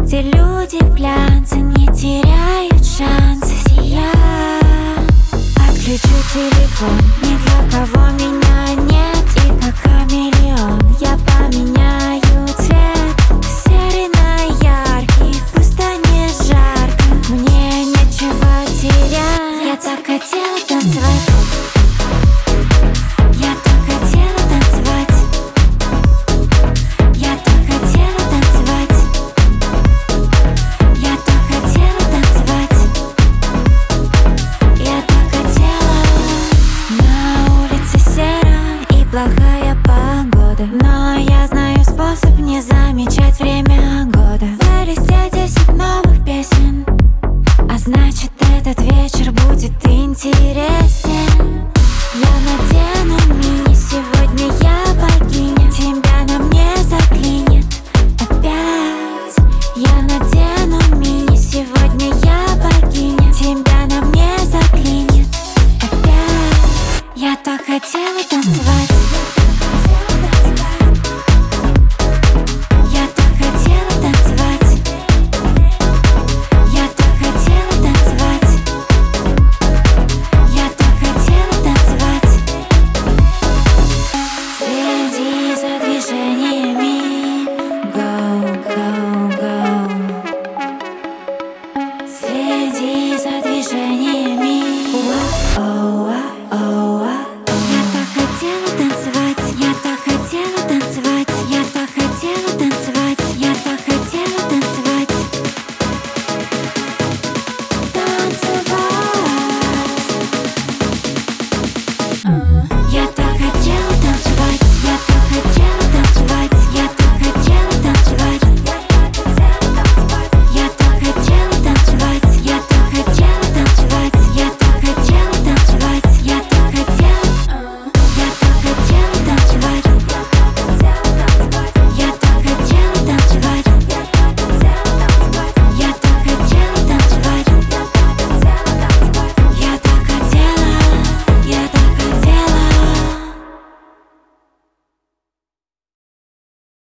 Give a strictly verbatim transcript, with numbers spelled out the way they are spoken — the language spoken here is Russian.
где люди в глянце не теряют шанса сиять. Отключу телефон, ни для кого меня нет. И как хамелеон я поменяю цвет, серый на яркий, пусть станет жарко, мне нечего терять. Я так хотела танцевать, я так хотела танцевать, я так хотела танцевать, я так хотела танцевать, я так хотела. На улице серо и плохая погода, но я знаю способ не замечать время.